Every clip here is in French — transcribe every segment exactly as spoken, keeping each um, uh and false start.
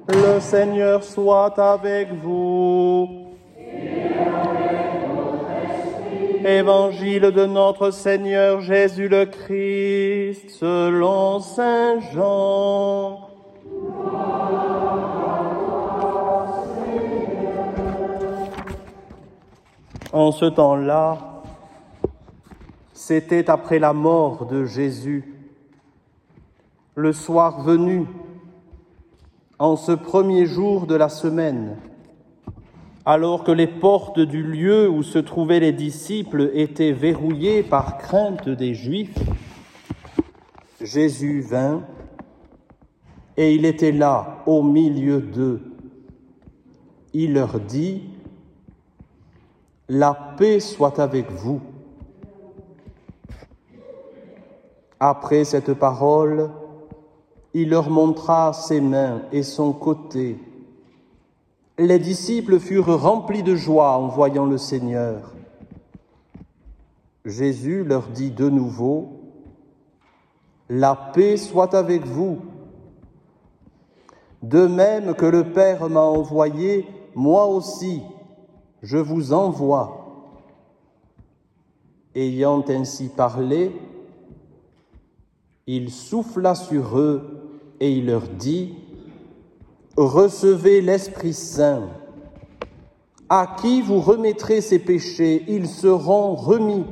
Le Seigneur soit avec vous. Évangile de notre Seigneur Jésus le Christ, selon saint Jean. En ce temps-là, c'était après la mort de Jésus. Le soir venu, en ce premier jour de la semaine, alors que les portes du lieu où se trouvaient les disciples étaient verrouillées par crainte des Juifs, Jésus vint et il était là, au milieu d'eux. Il leur dit : « La paix soit avec vous. » Après cette parole, il leur montra ses mains et son côté. Les disciples furent remplis de joie en voyant le Seigneur. Jésus leur dit de nouveau : « La paix soit avec vous. De même que le Père m'a envoyé, moi aussi, je vous envoie. » Ayant ainsi parlé, il souffla sur eux et il leur dit : « Recevez l'Esprit Saint. À qui vous remettrez ces péchés, ils seront remis.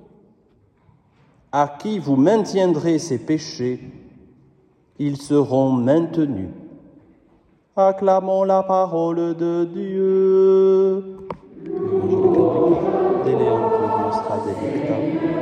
À qui vous maintiendrez ces péchés, ils seront maintenus. » Acclamons la parole de Dieu. Dele nostra delecta.